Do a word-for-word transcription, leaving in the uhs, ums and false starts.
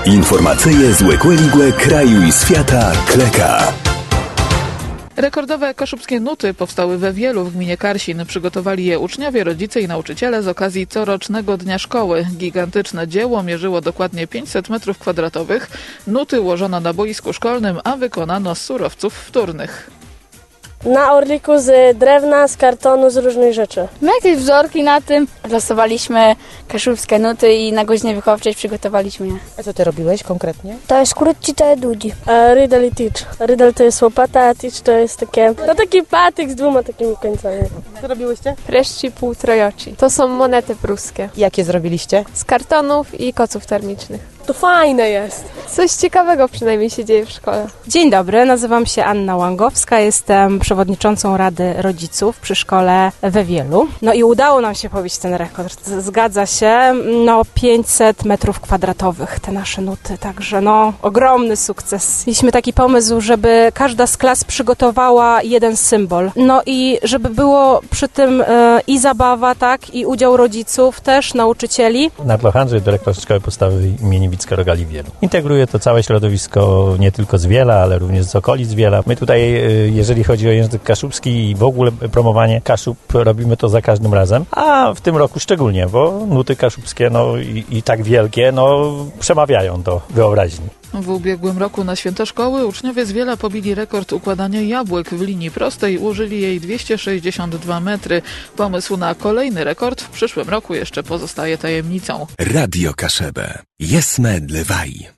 Informacyje z Łekłe kraju i świata Kleka. Rekordowe kaszubskie nuty powstały we Wielu w gminie Karsin. Przygotowali je uczniowie, rodzice i nauczyciele z okazji corocznego Dnia Szkoły. Gigantyczne dzieło mierzyło dokładnie pięćset metrów kwadratowych. Nuty ułożono na boisku szkolnym, a wykonano z surowców wtórnych. Na orliku z drewna, z kartonu, z różnych rzeczy. My jakieś wzorki na tym. Losowaliśmy kaszubskie nuty i na godzinie wychowawczej przygotowaliśmy je. A co ty robiłeś konkretnie? To jest krótki, to jest długi. A riddle i teach. Riddle to jest łopata, a teach to jest takie, no taki patyk z dwoma takimi końcami. Co robiłyście? Preszci półtrojoci. To są monety pruskie. Jakie zrobiliście? Z kartonów i koców termicznych. To fajne jest. Coś ciekawego przynajmniej się dzieje w szkole. Dzień dobry, nazywam się Anna Łangowska, jestem przewodniczącą Rady Rodziców przy szkole we Wielu. No i udało nam się pobić ten rekord. Zgadza się, no pięćset metrów kwadratowych te nasze nuty, także no ogromny sukces. Mieliśmy taki pomysł, żeby każda z klas przygotowała jeden symbol. No i żeby było przy tym e, i zabawa, tak, i udział rodziców też, nauczycieli. Nartloch Andrzej, dyrektor Szkoły Podstawowej imieni Wicka Rogali w Wielu. Integruje to całe środowisko nie tylko z Wiela, ale również z okolic Wiela. My tutaj, jeżeli chodzi o język kaszubski i w ogóle promowanie Kaszub, robimy to za każdym razem, a w tym roku szczególnie, bo nuty kaszubskie no i, i tak wielkie, no przemawiają do wyobraźni. W ubiegłym roku na Święto Szkoły uczniowie z Wiela pobili rekord układania jabłek w linii prostej, użyli jej dwieście sześćdziesiąt dwa metry. Pomysł na kolejny rekord w przyszłym roku jeszcze pozostaje tajemnicą. Radio Kaszebę. Jesme dlewaj.